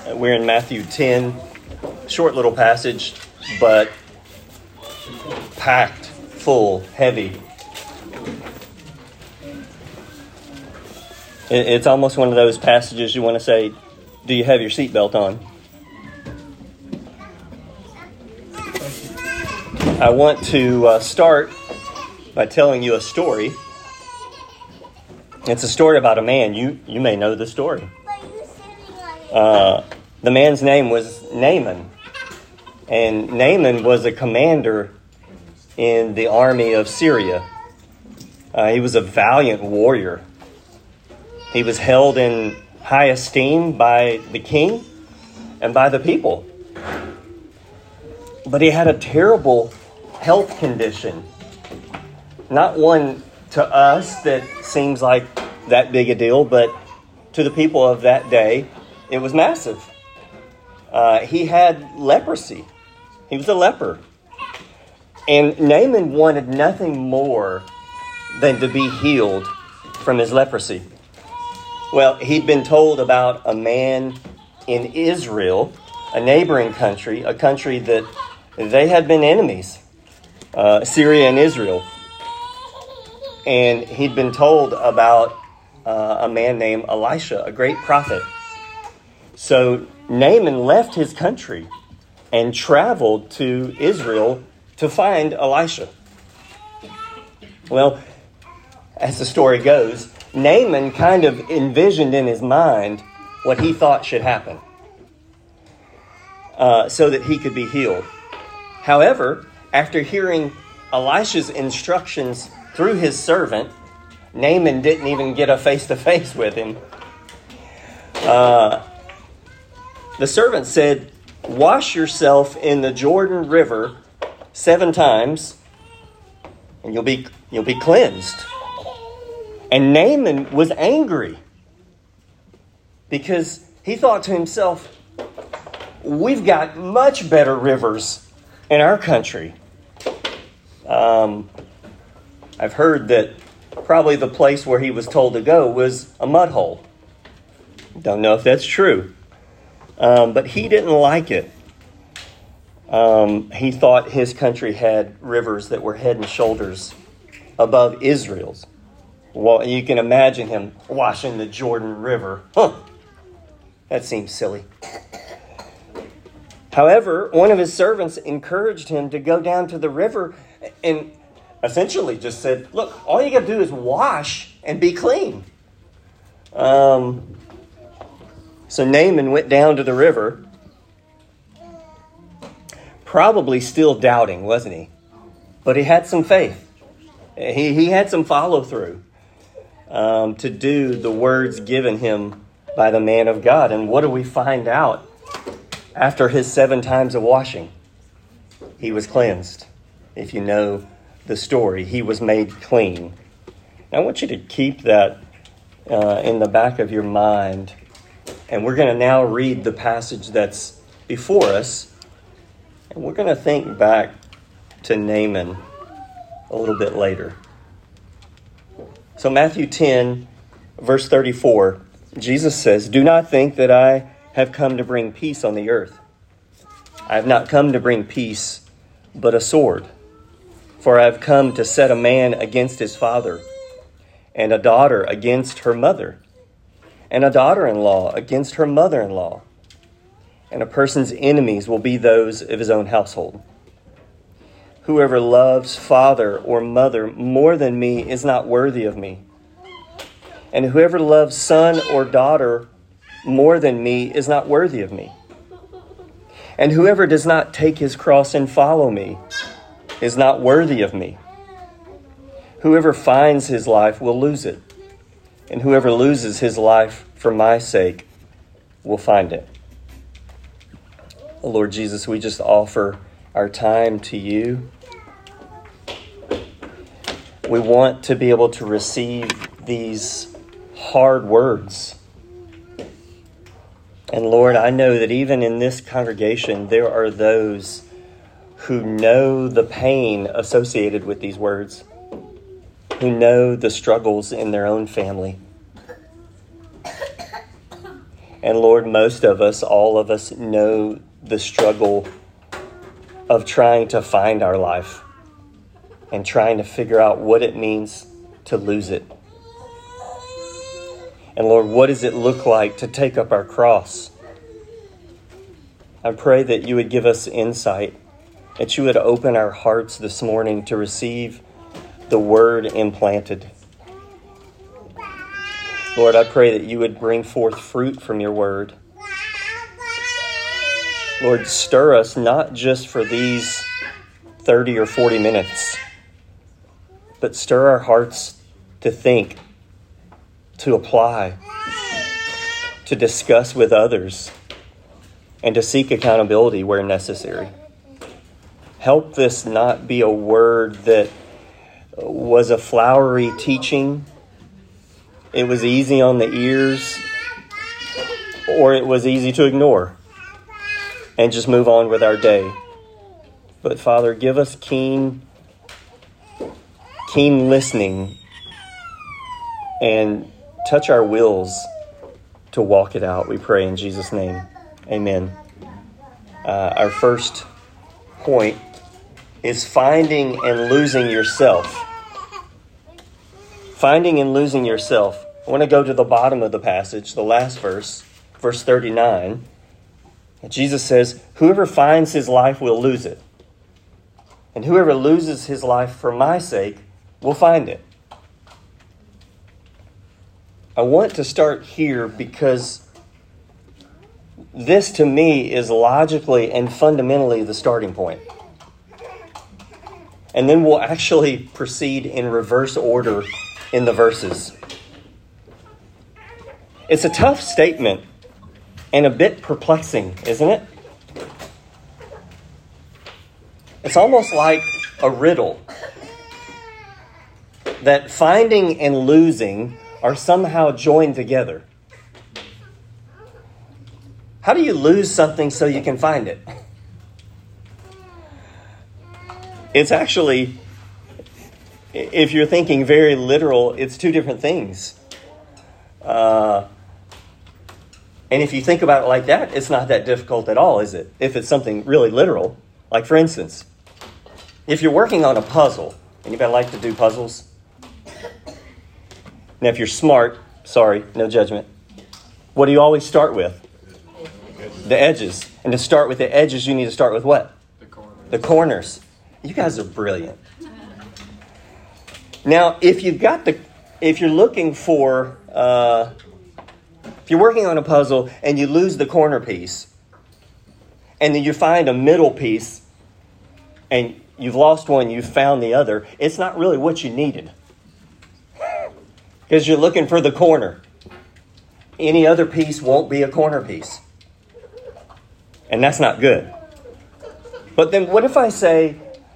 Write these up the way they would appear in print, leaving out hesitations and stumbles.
We're in Matthew 10, short little passage, but packed, full, heavy. It's almost one of those passages you want to say, do you have your seatbelt on? I want to start by telling you a story. It's a story about a man. You may know the story. The man's name was Naaman. And Naaman was a commander in the army of Syria. He was a valiant warrior. He was held in high esteem by the king and by the people. But he had a terrible health condition. Not one to us that seems like that big a deal, but to the people of that day, it was massive. He had leprosy. He was a leper. And Naaman wanted nothing more than to be healed from his leprosy. Well, he'd been told about a man in Israel, a neighboring country, a country that they had been enemies, Syria and Israel. And he'd been told about a man named Elisha, a great prophet. So Naaman left his country and traveled to Israel to find Elisha. Well, as the story goes, Naaman kind of envisioned in his mind what he thought should happen so that he could be healed. However, after hearing Elisha's instructions through his servant, Naaman didn't even get a face-to-face with him. The servant said, "Wash yourself in the Jordan River 7 times, and you'll be cleansed." And Naaman was angry because he thought to himself, "We've got much better rivers in our country." I've heard that probably the place where he was told to go was a mud hole. Don't know if that's true. But he didn't like it. He thought his country had rivers that were head and shoulders above Israel's. Well, you can imagine him washing the Jordan River. That seems silly. However, one of his servants encouraged him to go down to the river and essentially just said, "Look, all you got to do is wash and be clean." So Naaman went down to the river, probably still doubting, wasn't he? But he had some faith. He had some follow-through to do the words given him by the man of God. And what do we find out after his 7 times of washing? He was cleansed. If you know the story, he was made clean. Now, I want you to keep that in the back of your mind. And we're going to now read the passage that's before us. And we're going to think back to Naaman a little bit later. So Matthew 10, verse 34, Jesus says, "Do not think that I have come to bring peace on the earth. I have not come to bring peace, but a sword. For I have come to set a man against his father, and a daughter against her mother, and a daughter-in-law against her mother-in-law. And a person's enemies will be those of his own household. Whoever loves father or mother more than me is not worthy of me. And whoever loves son or daughter more than me is not worthy of me. And whoever does not take his cross and follow me is not worthy of me. Whoever finds his life will lose it. And whoever loses his life for my sake will find it." Lord Jesus, we just offer our time to you. We want to be able to receive these hard words. And Lord, I know that even in this congregation, there are those who know the pain associated with these words, who know the struggles in their own family. And Lord, most of us, all of us, know the struggle of trying to find our life and trying to figure out what it means to lose it. And Lord, what does it look like to take up our cross? I pray that you would give us insight, that you would open our hearts this morning to receive the word implanted. Lord, I pray that you would bring forth fruit from your word. Lord, stir us not just for these 30 or 40 minutes, but stir our hearts to think, to apply, to discuss with others, and to seek accountability where necessary. Help this not be a word that was a flowery teaching. It was easy on the ears, or it was easy to ignore and just move on with our day. But Father, give us keen listening and touch our wills to walk it out. We pray in Jesus' name. Amen. Our first point is finding and losing yourself. Finding and losing yourself. I want to go to the bottom of the passage, the last verse, verse 39. Jesus says, whoever finds his life will lose it. And whoever loses his life for my sake will find it. I want to start here because this to me is logically and fundamentally the starting point. And then we'll actually proceed in reverse order in the verses. It's a tough statement and a bit perplexing, isn't it? It's almost like a riddle that finding and losing are somehow joined together. How do you lose something so you can find it? It's actually, if you're thinking very literal, it's two different things. And if you think about it like that, it's not that difficult at all, is it? If it's something really literal. Like, for instance, if you're working on a puzzle, anybody like to do puzzles? Now, if you're smart, sorry, no judgment, what do you always start with? The edges. And to start with the edges, you need to start with what? The corners. You guys are brilliant. Now, if you're looking for, if you're working on a puzzle and you lose the corner piece, and then you find a middle piece, and you've lost one, you've found the other, it's not really what you needed. Because you're looking for the corner. Any other piece won't be a corner piece. And that's not good. But then what if I say,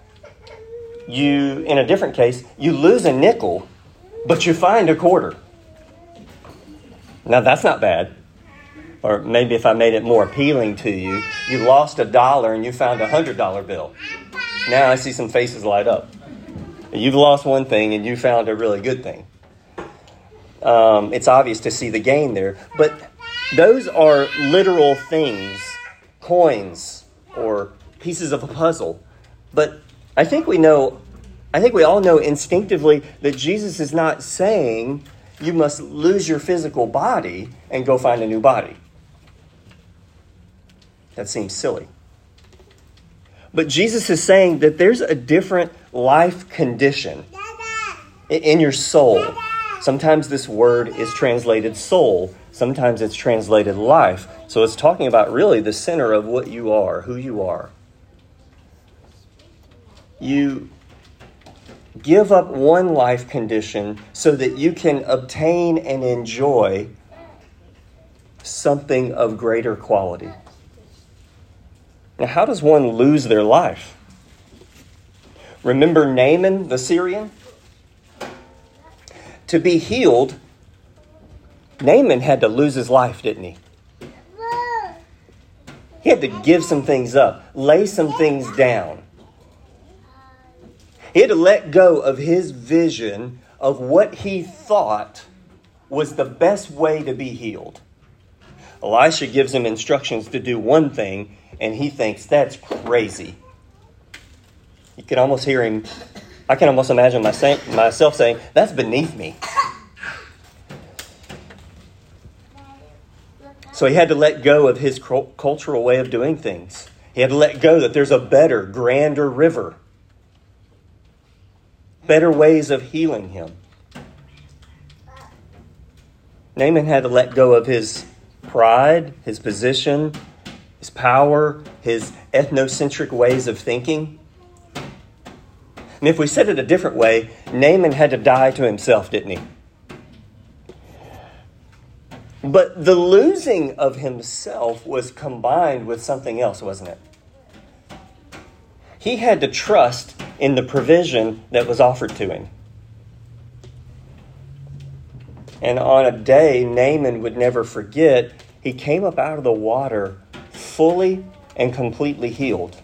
in a different case, you lose a nickel, but you find a quarter? Now that's not bad. Or maybe if I made it more appealing to you, you lost $1 and you found a $100 bill. Now I see some faces light up. You've lost one thing and you found a really good thing. It's obvious to see the gain there. But those are literal things, coins or pieces of a puzzle. But I think we all know instinctively that Jesus is not saying you must lose your physical body and go find a new body. That seems silly. But Jesus is saying that there's a different life condition in your soul. Sometimes this word is translated soul. Sometimes it's translated life. So it's talking about really the center of what you are, who you are. You give up one life condition so that you can obtain and enjoy something of greater quality. Now, how does one lose their life? Remember Naaman the Syrian? To be healed, Naaman had to lose his life, didn't he? He had to give some things up, lay some things down. He had to let go of his vision of what he thought was the best way to be healed. Elisha gives him instructions to do one thing, and he thinks that's crazy. You can almost hear him. I can almost imagine myself saying, that's beneath me. So he had to let go of his cultural way of doing things. He had to let go that there's a better, grander river. Better ways of healing him. Naaman had to let go of his pride, his position, his power, his ethnocentric ways of thinking. And if we said it a different way, Naaman had to die to himself, didn't he? But the losing of himself was combined with something else, wasn't it? He had to trust in the provision that was offered to him. And on a day Naaman would never forget, he came up out of the water fully and completely healed.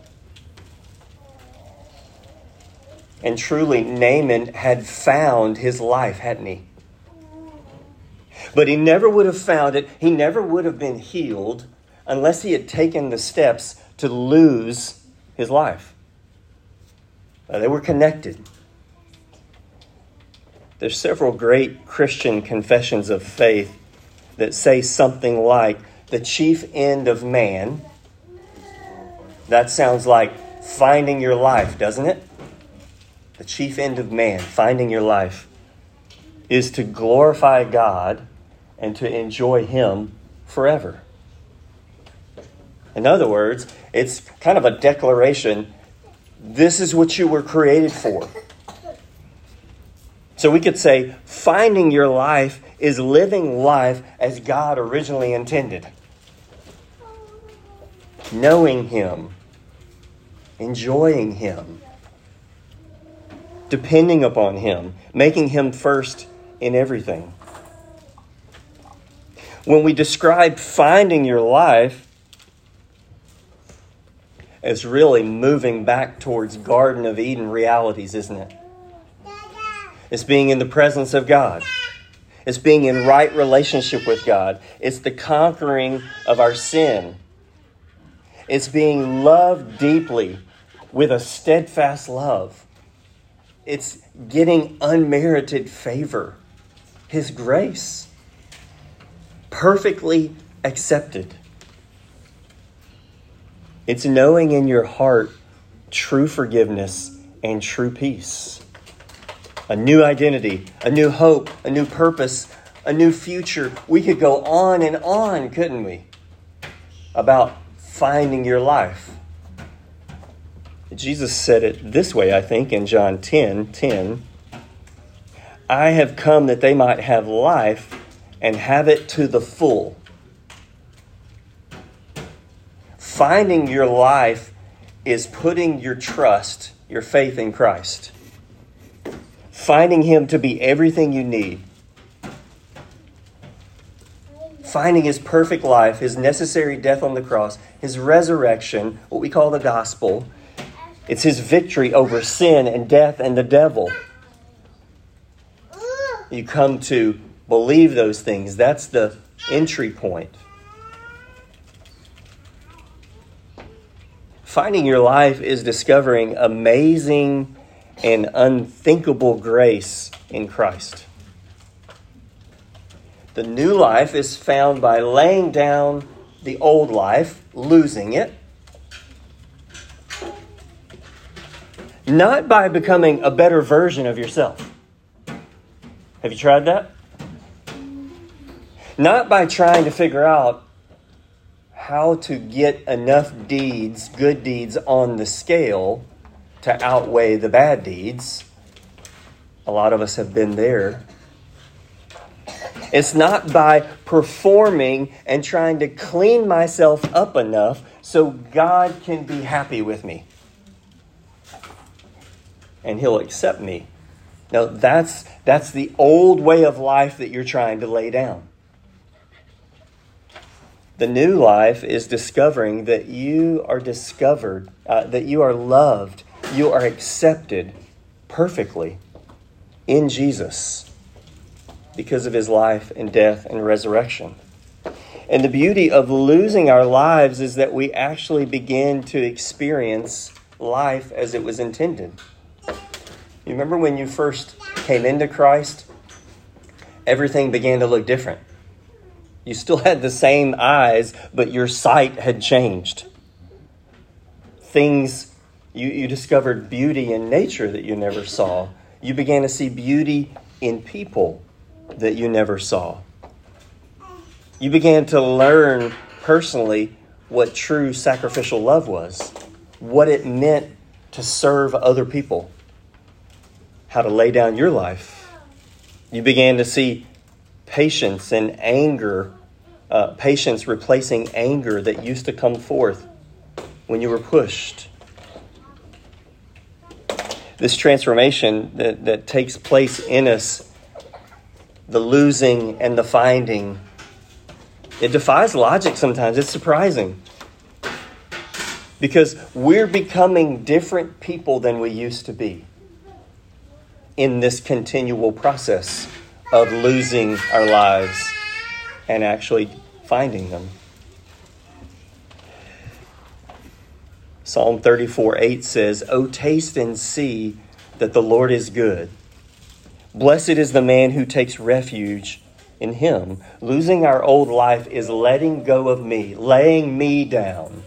And truly, Naaman had found his life, hadn't he? But he never would have found it. He never would have been healed unless he had taken the steps to lose his life. They were connected. There's several great Christian confessions of faith that say something like, the chief end of man. That sounds like finding your life, doesn't it? The chief end of man, finding your life, is to glorify God and to enjoy Him forever. In other words, it's kind of a declaration, this is what you were created for. So we could say, finding your life is living life as God originally intended. Knowing Him, enjoying Him, depending upon Him, making Him first in everything. When we describe finding your life as really moving back towards Garden of Eden realities, isn't it? It's being in the presence of God. It's being in right relationship with God. It's the conquering of our sin. It's being loved deeply with a steadfast love. It's getting unmerited favor, His grace, perfectly accepted. It's knowing in your heart true forgiveness and true peace. A new identity, a new hope, a new purpose, a new future. We could go on and on, couldn't we? About finding your life. Jesus said it this way, I think, in John 10:10. I have come that they might have life and have it to the full. Finding your life is putting your trust, your faith in Christ. Finding Him to be everything you need. Finding His perfect life, His necessary death on the cross, His resurrection, what we call the gospel. It's His victory over sin and death and the devil. You come to believe those things. That's the entry point. Finding your life is discovering amazing and unthinkable grace in Christ. The new life is found by laying down the old life, losing it. Not by becoming a better version of yourself. Have you tried that? Not by trying to figure out how to get enough deeds, good deeds on the scale to outweigh the bad deeds. A lot of us have been there. It's not by performing and trying to clean myself up enough so God can be happy with me and He'll accept me. No, that's the old way of life that you're trying to lay down. The new life is discovering that you are that you are loved, you are accepted perfectly in Jesus because of His life and death and resurrection. And the beauty of losing our lives is that we actually begin to experience life as it was intended. You remember when you first came into Christ? Everything began to look different. You still had the same eyes, but your sight had changed. You discovered beauty in nature that you never saw. You began to see beauty in people that you never saw. You began to learn personally what true sacrificial love was, what it meant to serve other people, how to lay down your life. You began to see patience and anger, patience replacing anger that used to come forth when you were pushed. This transformation that takes place in us, the losing and the finding, it defies logic sometimes. It's surprising. Because we're becoming different people than we used to be in this continual process of losing our lives and actually finding them. Psalm 34:8 says, "O taste and see that the Lord is good. Blessed is the man who takes refuge in him." Losing our old life is letting go of me, laying me down,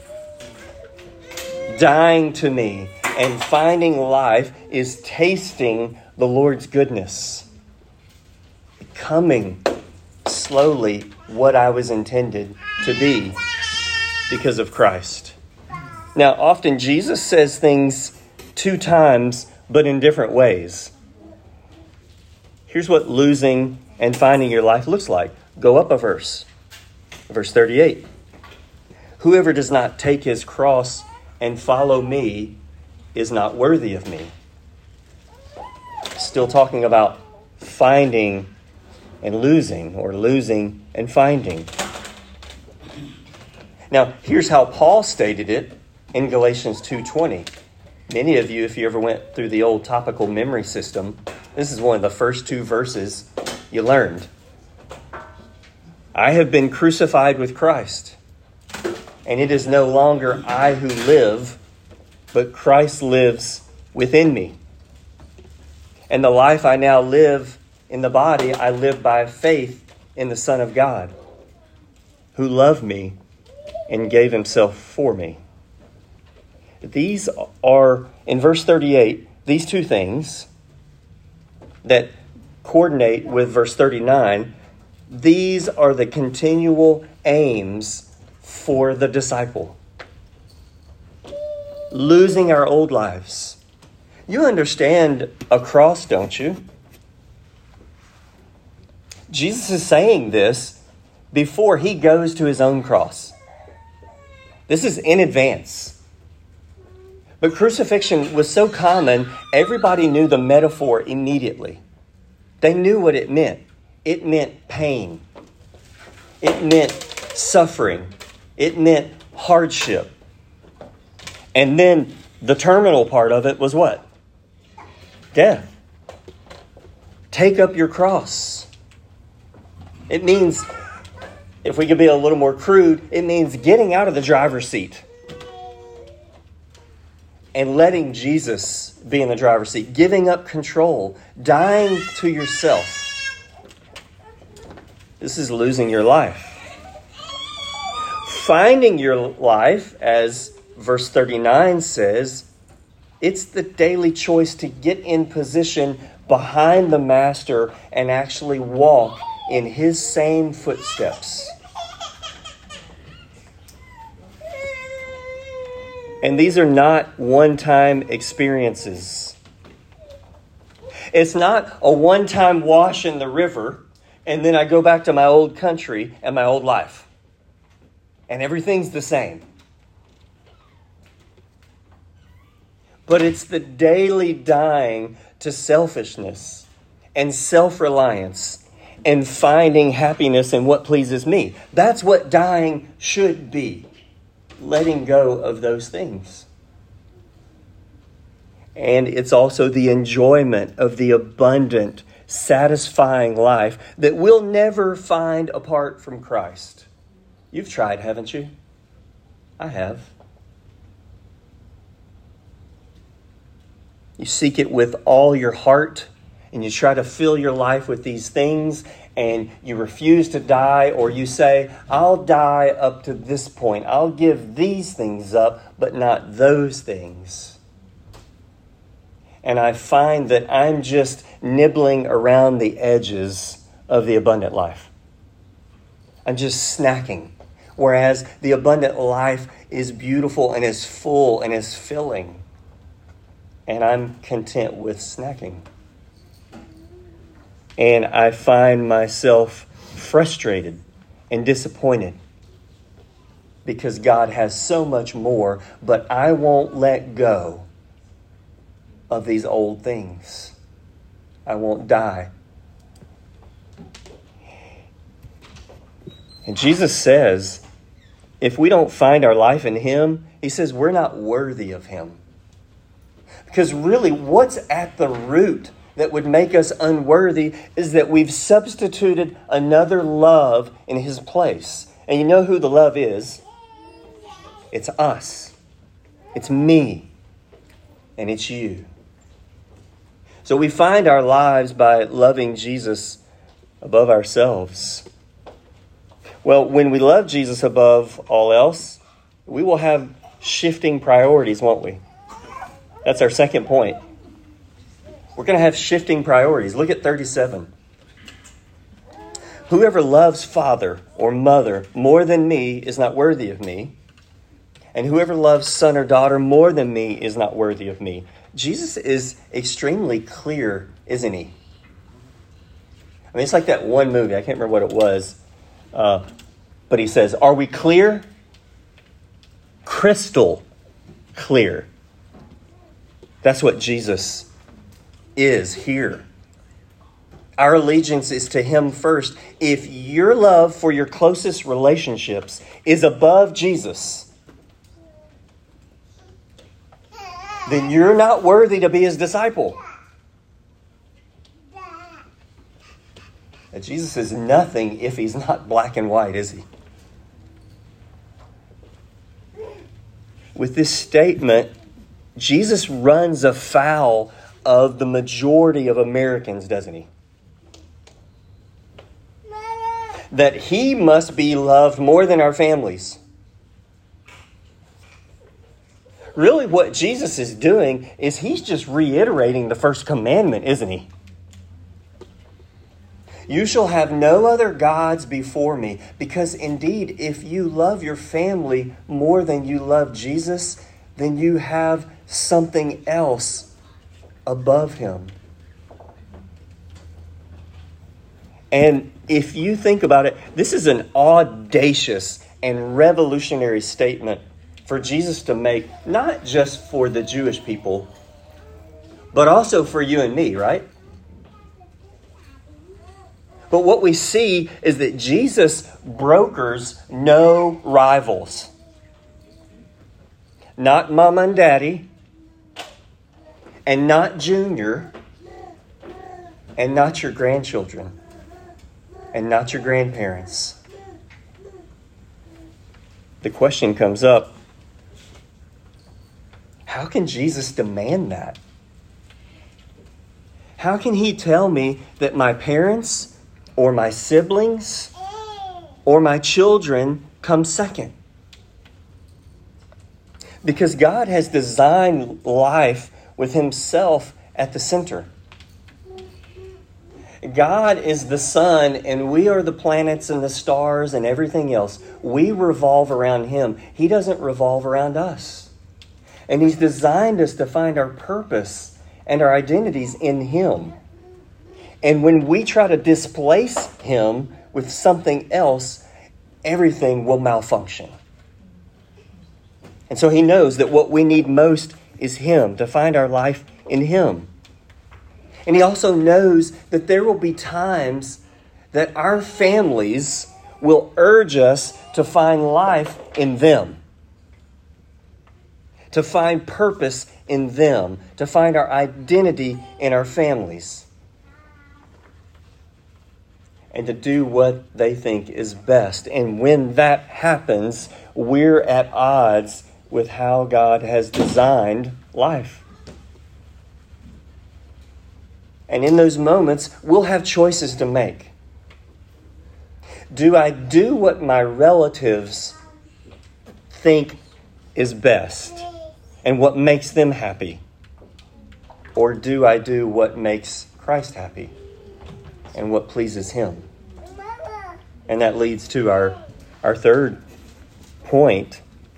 dying to me, and finding life is tasting the Lord's goodness, becoming slowly what I was intended to be because of Christ. Now, often Jesus says things 2 times, but in different ways. Here's what losing and finding your life looks like. Go up a verse. Verse 38. "Whoever does not take his cross and follow me is not worthy of me." Still talking about finding and losing, or losing and finding. Now, here's how Paul stated it in Galatians 2:20. Many of you, if you ever went through the old topical memory system, this is one of the first 2 verses you learned. "I have been crucified with Christ, and it is no longer I who live, but Christ lives within me. And the life I now live in the body, I live by faith in the Son of God, who loved me and gave himself for me." These are, in verse 38, these 2 things that coordinate with verse 39, these are the continual aims for the disciple. Losing our old lives. You understand a cross, don't you? Jesus is saying this before he goes to his own cross. This is in advance. But crucifixion was so common, everybody knew the metaphor immediately. They knew what it meant. It meant pain. It meant suffering. It meant hardship. And then the terminal part of it was what? Death. Take up your cross. It means, if we could be a little more crude, it means getting out of the driver's seat and letting Jesus be in the driver's seat, giving up control, dying to yourself. This is losing your life. Finding your life, as verse 39 says, it's the daily choice to get in position behind the Master and actually walk in his same footsteps. And these are not one-time experiences. It's not a one-time wash in the river, and then I go back to my old country and my old life. And everything's the same. But it's the daily dying to selfishness and self-reliance and finding happiness in what pleases me. That's what dying should be. Letting go of those things. And it's also the enjoyment of the abundant, satisfying life that we'll never find apart from Christ. You've tried, haven't you? I have. You seek it with all your heart, and you try to fill your life with these things, and you refuse to die, or you say, I'll die up to this point. I'll give these things up, but not those things. And I find that I'm just nibbling around the edges of the abundant life. I'm just snacking. Whereas the abundant life is beautiful and is full and is filling. And I'm content with snacking. And I find myself frustrated and disappointed because God has so much more, but I won't let go of these old things. I won't die. And Jesus says, if we don't find our life in Him, He says we're not worthy of Him. Because really, what's at the root that would make us unworthy is that we've substituted another love in His place. And you know who the love is? It's us. It's me. And it's you. So we find our lives by loving Jesus above ourselves. Well, when we love Jesus above all else, we will have shifting priorities, won't we? That's our second point. We're going to have shifting priorities. Look at 37. Whoever loves father or mother more than me is not worthy of me. And whoever loves son or daughter more than me is not worthy of me. Jesus is extremely clear, isn't he? I mean, it's like that one movie. I can't remember what it was. But he says, are we clear? Crystal clear. That's what Jesus is here. Our allegiance is to Him first. If your love for your closest relationships is above Jesus, then you're not worthy to be His disciple. And Jesus is nothing if He's not black and white, is He? With this statement, Jesus runs afoul of the majority of Americans, doesn't He? That He must be loved more than our families. Really, what Jesus is doing is He's just reiterating the first commandment, isn't He? You shall have no other gods before me. Because indeed, if you love your family more than you love Jesus, then you have something else above Him. And if you think about it, this is an audacious and revolutionary statement for Jesus to make, not just for the Jewish people, but also for you and me, right? But what we see is that Jesus brokers no rivals. Not mom and daddy, and not Junior, and not your grandchildren, and not your grandparents. The question comes up, how can Jesus demand that? How can He tell me that my parents or my siblings or my children come second? Because God has designed life with Himself at the center. God is the sun and we are the planets and the stars and everything else. We revolve around Him. He doesn't revolve around us. And He's designed us to find our purpose and our identities in Him. And when we try to displace Him with something else, everything will malfunction. And so He knows that what we need most is Him, to find our life in Him. And He also knows that there will be times that our families will urge us to find life in them, to find purpose in them, to find our identity in our families. and to do what they think is best. And when that happens, we're at odds with how God has designed life. And in those moments, we'll have choices to make. Do I do what my relatives think is best and what makes them happy? Or do I do what makes Christ happy and what pleases Him? And that leads to our third point.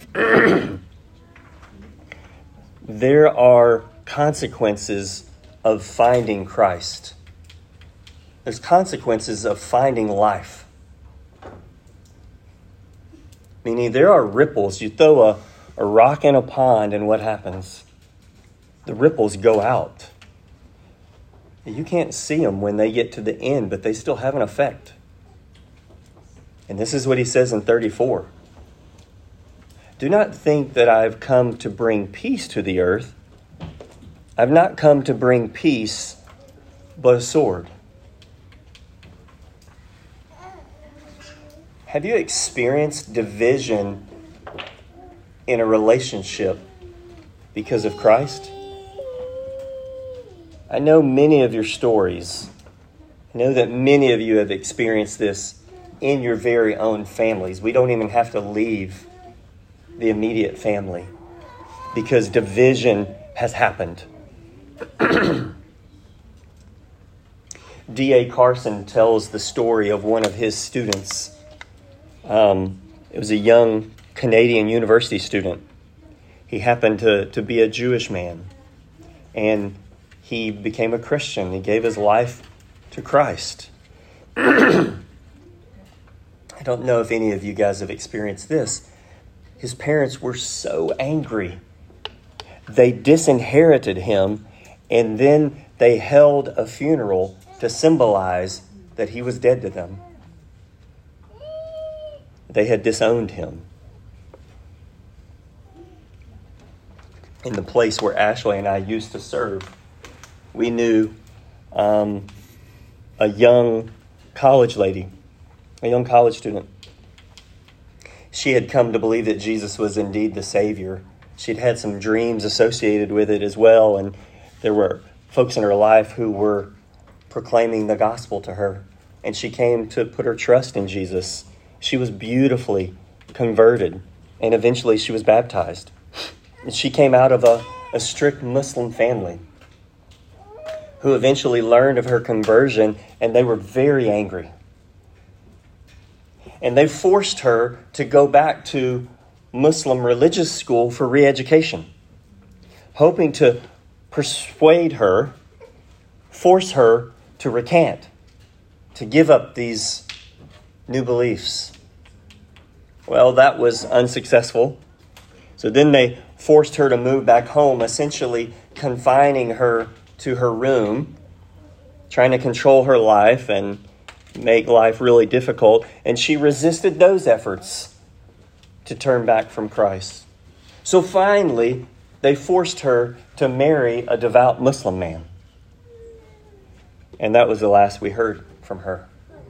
There are consequences of finding Christ. There's consequences of finding life. Meaning there are ripples. You throw a rock in a pond and what happens? The ripples go out. You can't see them when they get to the end, but they still have an effect. And this is what he says in 34. Do not think that I've come to bring peace to the earth. I've not come to bring peace, but a sword. Have you experienced division in a relationship because of Christ? I know many of your stories. I know that many of you have experienced this in your very own families. We don't even have to leave the immediate family because division has happened. D.A. Carson tells the story of one of his students. It was a young Canadian university student. He happened to be a Jewish man, and he became a Christian. He gave his life to Christ. I don't know if any of you guys have experienced this. His parents were so angry. They disinherited him, and then they held a funeral to symbolize that he was dead to them. They had disowned him. In the place where Ashley and I used to serve, we knew a young college lady, a young college student. She had come to believe that Jesus was indeed the Savior. She'd had some dreams associated with it as well, and there were folks in her life who were proclaiming the gospel to her, and she came to put her trust in Jesus. She was beautifully converted, and eventually she was baptized. And she came out of a strict Muslim family who eventually learned of her conversion, and they were very angry. And they forced her to go back to Muslim religious school for re-education, hoping to persuade her, force her to recant, to give up these new beliefs. Well, that was unsuccessful. So then they forced her to move back home, essentially confining her to her room, trying to control her life and make life really difficult. And she resisted those efforts to turn back from Christ. So finally, they forced her to marry a devout Muslim man. And that was the last we heard from her.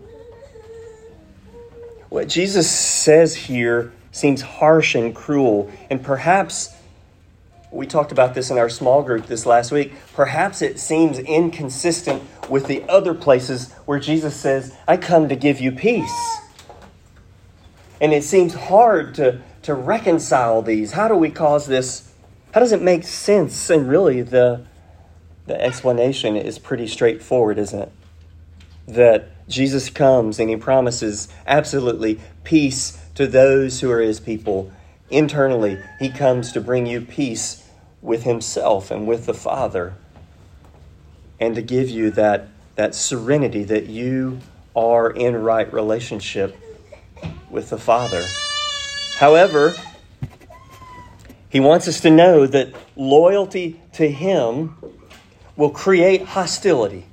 What Jesus says here seems harsh and cruel. And perhaps, we talked about this in our small group this last week, perhaps it seems inconsistent with the other places where Jesus says, I come to give you peace. And it seems hard to reconcile these. How do we cause this? How does it make sense? And really the explanation is pretty straightforward, isn't it? That Jesus comes and he promises absolutely peace to those who are his people. Internally, he comes to bring you peace with himself and with the Father, and to give you that serenity that you are in right relationship with the Father. However, he wants us to know that loyalty to him will create hostility.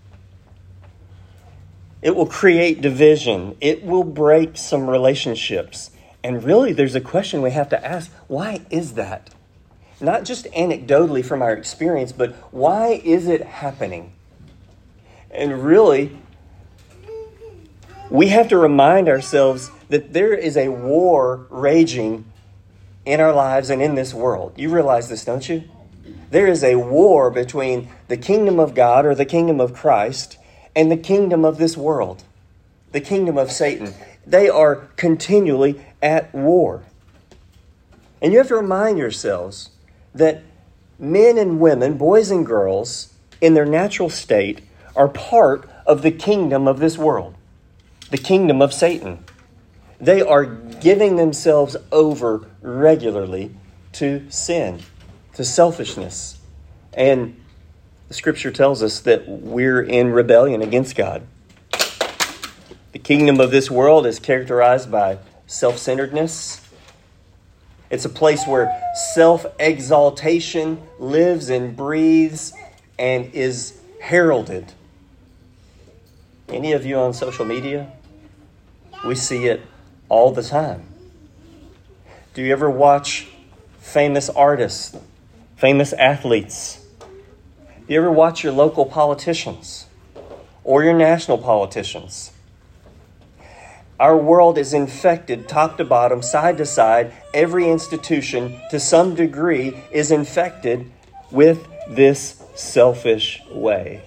It will create division. It will break some relationships. And really, there's a question we have to ask. Why is that? Not just anecdotally from our experience, but why is it happening? And really, we have to remind ourselves that there is a war raging in our lives and in this world. You realize this, don't you? There is a war between the kingdom of God, or the kingdom of Christ, and the kingdom of this world, the kingdom of Satan. They are continually at war. And you have to remind yourselves that men and women, boys and girls, in their natural state, are part of the kingdom of this world, the kingdom of Satan. They are giving themselves over regularly to sin, to selfishness. And the Scripture tells us that we're in rebellion against God. The kingdom of this world is characterized by self-centeredness. It's a place where self-exaltation lives and breathes and is heralded. Any of you on social media? We see it all the time. Do you ever watch famous artists, famous athletes? Do you ever watch your local politicians or your national politicians? Our world is infected top to bottom, side to side. Every institution, to some degree, is infected with this selfish way.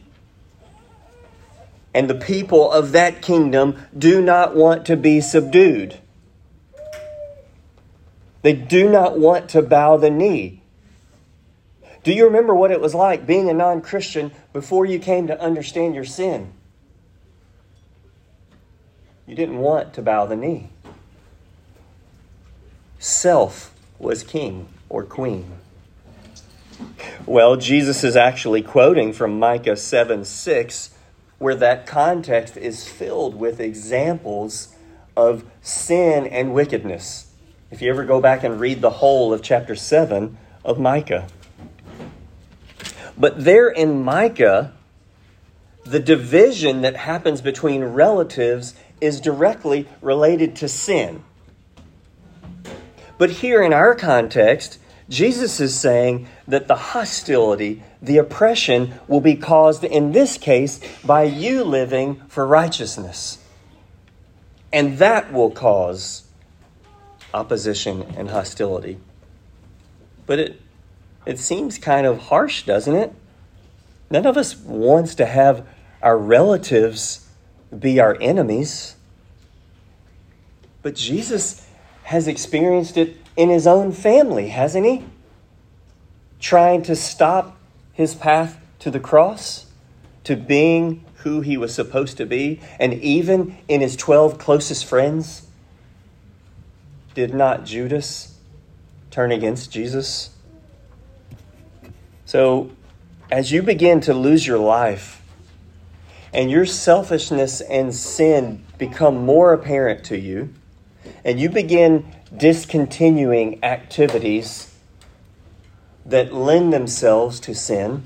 And the people of that kingdom do not want to be subdued. They do not want to bow the knee. Do you remember what it was like being a non-Christian before you came to understand your sin? You didn't want to bow the knee. Self was king or queen. Well, Jesus is actually quoting from Micah 7:6, where that context is filled with examples of sin and wickedness. If you ever go back and read the whole of chapter 7 of Micah. But there in Micah, the division that happens between relatives is directly related to sin. But here in our context, Jesus is saying that the hostility, the oppression will be caused in this case by you living for righteousness. And that will cause opposition and hostility. But it seems kind of harsh, doesn't it? None of us wants to have our relatives be our enemies. But Jesus has experienced it in his own family, hasn't he? Trying to stop his path to the cross, to being who he was supposed to be, and even in his 12 closest friends. Did not Judas turn against Jesus? So, as you begin to lose your life, and your selfishness and sin become more apparent to you, and you begin discontinuing activities that lend themselves to sin,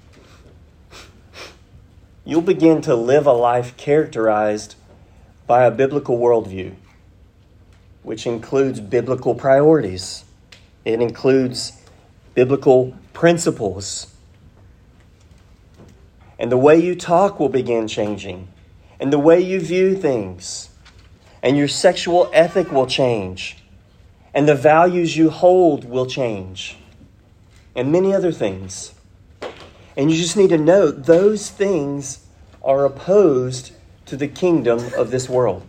you'll begin to live a life characterized by a biblical worldview, which includes biblical priorities. It includes biblical principles. And the way you talk will begin changing, and the way you view things, and your sexual ethic will change, and the values you hold will change, and many other things. And you just need to note those things are opposed to the kingdom of this world.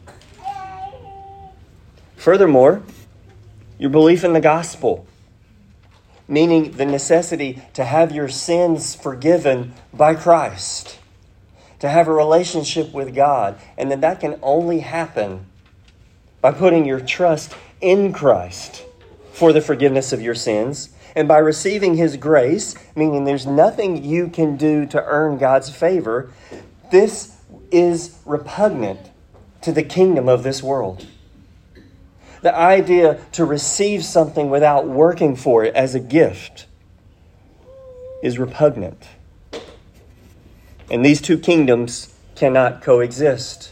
Furthermore, your belief in the gospel, meaning the necessity to have your sins forgiven by Christ, to have a relationship with God, and that can only happen by putting your trust in Christ for the forgiveness of your sins, and by receiving His grace, meaning there's nothing you can do to earn God's favor. This is repugnant to the kingdom of this world. The idea to receive something without working for it as a gift is repugnant. And these two kingdoms cannot coexist.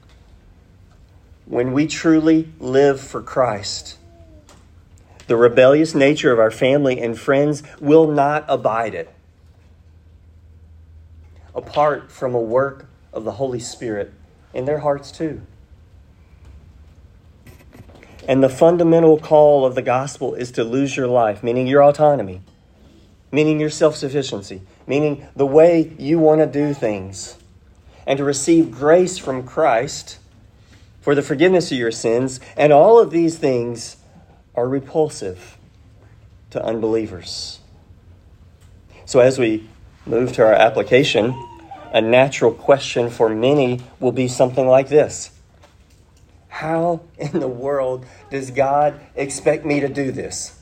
When we truly live for Christ, the rebellious nature of our family and friends will not abide it. Apart from a work of the Holy Spirit in their hearts too. And the fundamental call of the gospel is to lose your life, meaning your autonomy, meaning your self-sufficiency, meaning the way you want to do things, and to receive grace from Christ for the forgiveness of your sins. And all of these things are repulsive to unbelievers. So as we move to our application, a natural question for many will be something like this. How in the world does God expect me to do this?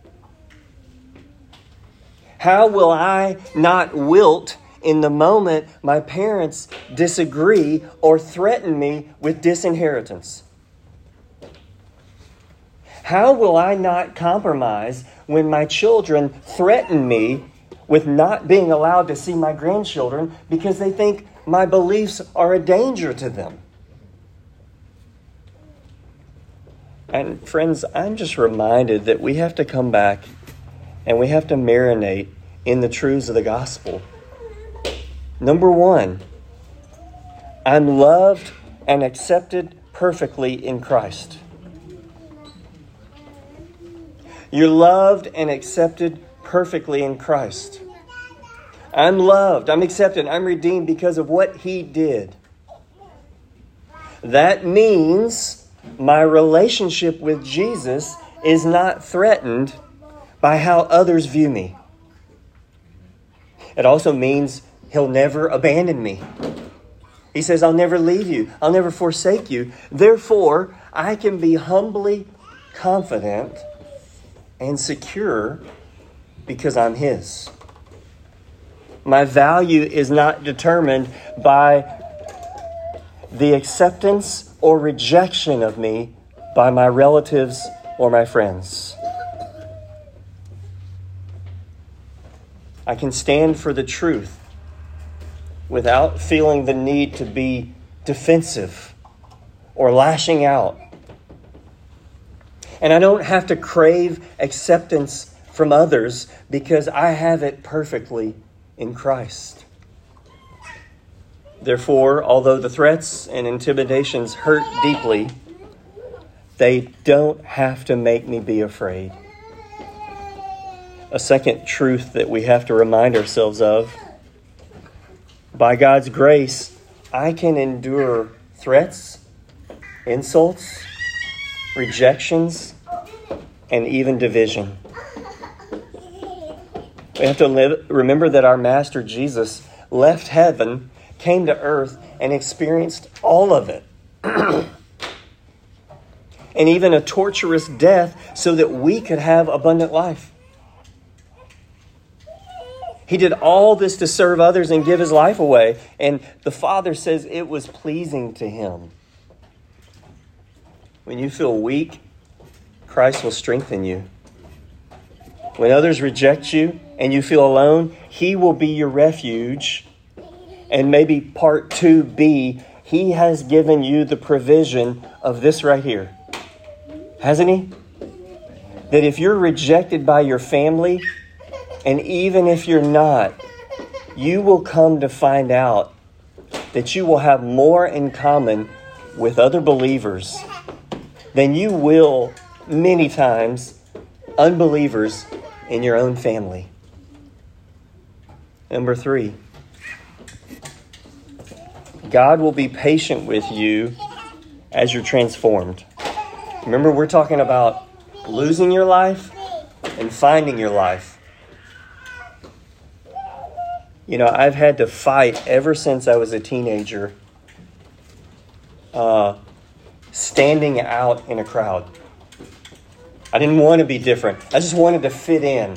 How will I not wilt in the moment my parents disagree or threaten me with disinheritance? How will I not compromise when my children threaten me with not being allowed to see my grandchildren because they think my beliefs are a danger to them? And friends, I'm just reminded that we have to come back and we have to marinate in the truths of the gospel. Number one, I'm loved and accepted perfectly in Christ. You're loved and accepted perfectly in Christ. I'm loved, I'm accepted, I'm redeemed because of what He did. That means my relationship with Jesus is not threatened by how others view me. It also means He'll never abandon me. He says, I'll never leave you. I'll never forsake you. Therefore, I can be humbly confident and secure because I'm His. My value is not determined by the acceptance or rejection of me by my relatives or my friends. I can stand for the truth without feeling the need to be defensive or lashing out. And I don't have to crave acceptance from others because I have it perfectly in Christ. Therefore, although the threats and intimidations hurt deeply, they don't have to make me be afraid. A second truth that we have to remind ourselves of: by God's grace, I can endure threats, insults, rejections, and even division. We have to remember that our Master Jesus left heaven, came to earth, and experienced all of it. And even a torturous death so that we could have abundant life. He did all this to serve others and give His life away. And the Father says it was pleasing to Him. When you feel weak, Christ will strengthen you. When others reject you and you feel alone, He will be your refuge. And maybe part 2B, He has given you the provision of this right here. Hasn't He? That if you're rejected by your family, and even if you're not, you will come to find out that you will have more in common with other believers than you will many times unbelievers in your own family. Number 3, God will be patient with you as you're transformed. Remember, we're talking about losing your life and finding your life. You know, I've had to fight ever since I was a teenager, standing out in a crowd. I didn't want to be different. I just wanted to fit in.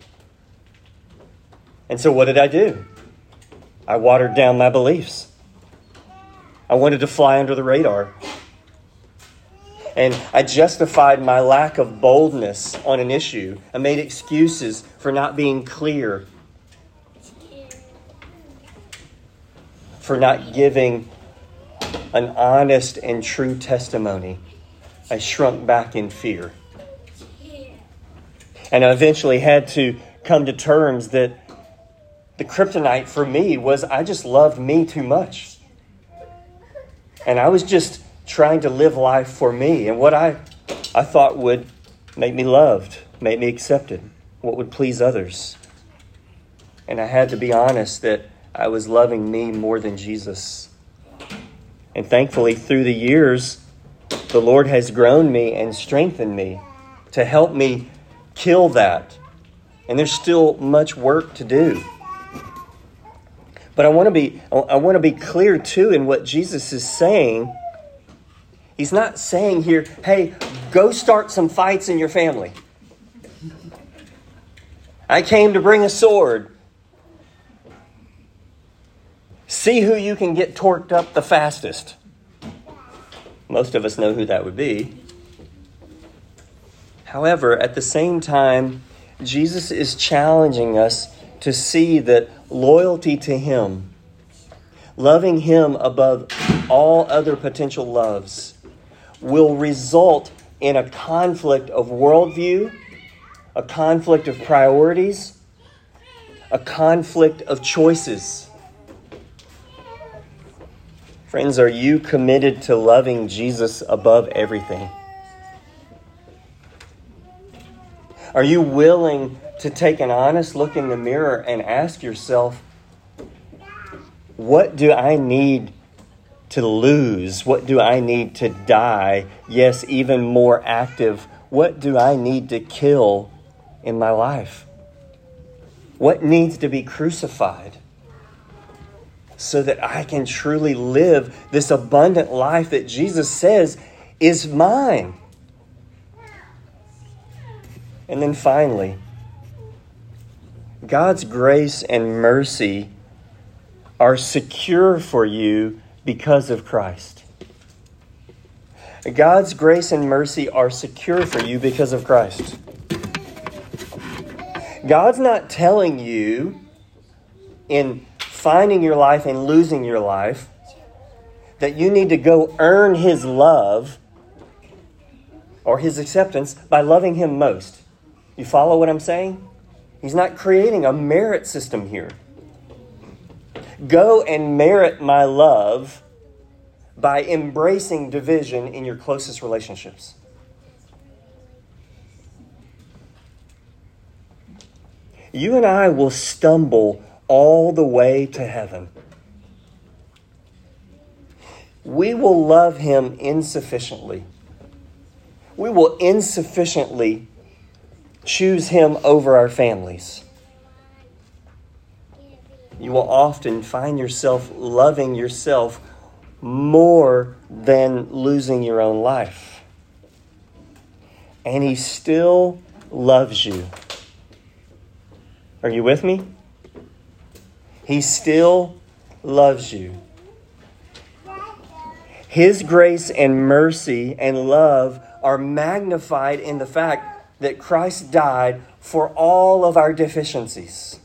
And so what did I do? I watered down my beliefs. I wanted to fly under the radar. And I justified my lack of boldness on an issue. I made excuses for not being clear, for not giving an honest and true testimony. I shrunk back in fear. And I eventually had to come to terms that the kryptonite for me was I just loved me too much. And I was just trying to live life for me and what I thought would make me loved, make me accepted, what would please others. And I had to be honest that I was loving me more than Jesus. And thankfully, through the years, the Lord has grown me and strengthened me to help me kill that. And there's still much work to do. But I want to be clear too in what Jesus is saying. He's not saying here, hey, go start some fights in your family. I came to bring a sword. See who you can get torqued up the fastest. Most of us know who that would be. However, at the same time, Jesus is challenging us to see that loyalty to Him, loving Him above all other potential loves, will result in a conflict of worldview, a conflict of priorities, a conflict of choices. Friends, are you committed to loving Jesus above everything? Are you willing to take an honest look in the mirror and ask yourself, what do I need to lose? What do I need to die? Yes, even more active, what do I need to kill in my life? What needs to be crucified so that I can truly live this abundant life that Jesus says is mine? And then finally, God's grace and mercy are secure for you because of Christ. God's grace and mercy are secure for you because of Christ. God's not telling you in finding your life and losing your life that you need to go earn His love or His acceptance by loving Him most. You follow what I'm saying? He's not creating a merit system here. Go and merit my love by embracing division in your closest relationships. You and I will stumble all the way to heaven. We will love Him insufficiently. We will insufficiently choose Him over our families. You will often find yourself loving yourself more than losing your own life. And He still loves you. Are you with me? He still loves you. His grace and mercy and love are magnified in the fact that Christ died for all of our deficiencies.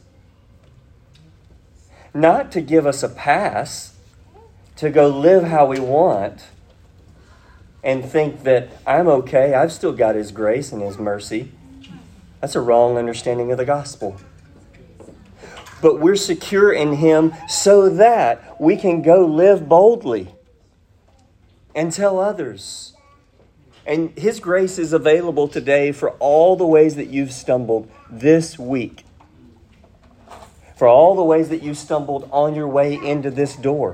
Not to give us a pass to go live how we want and think that I'm okay, I've still got His grace and His mercy. That's a wrong understanding of the gospel. But we're secure in Him so that we can go live boldly and tell others. And His grace is available today for all the ways that you've stumbled this week. For all the ways that you stumbled on your way into this door.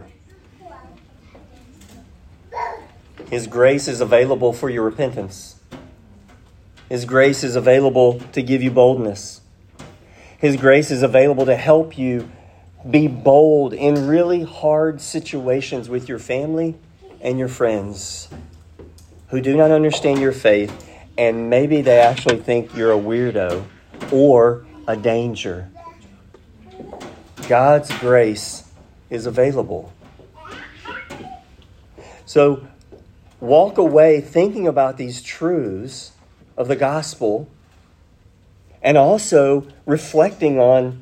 His grace is available for your repentance. His grace is available to give you boldness. His grace is available to help you be bold in really hard situations with your family and your friends who do not understand your faith, and maybe they actually think you're a weirdo or a danger. God's grace is available. So walk away thinking about these truths of the gospel and also reflecting on,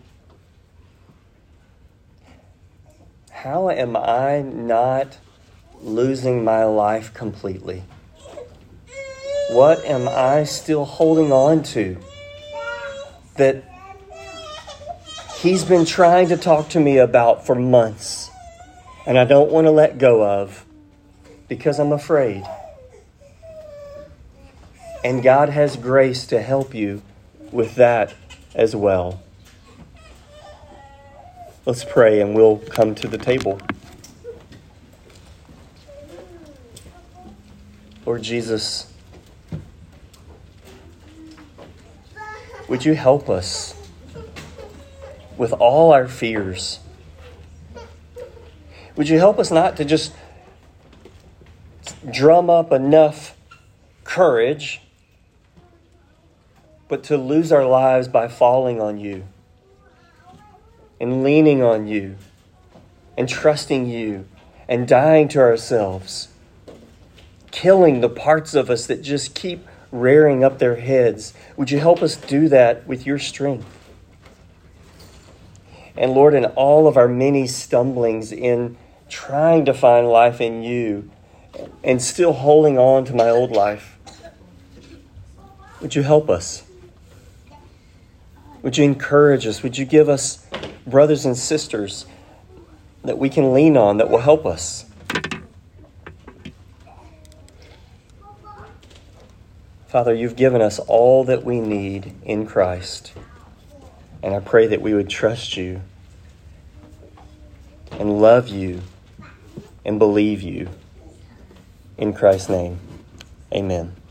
how am I not losing my life completely? What am I still holding on to that He's been trying to talk to me about for months and I don't want to let go of? because I'm afraid. And God has grace to help you with that as well. Let's pray and we'll come to the table. Lord Jesus, would you help us with all our fears? Would you help us not to just drum up enough courage, but to lose our lives by falling on you and leaning on you and trusting you and dying to ourselves, killing the parts of us that just keep rearing up their heads. Would you help us do that with your strength? And Lord, in all of our many stumblings in trying to find life in you and still holding on to my old life, would you help us? Would you encourage us? Would you give us brothers and sisters that we can lean on that will help us? Father, you've given us all that we need in Christ. And I pray that we would trust you and love you and believe you. In Christ's name, amen.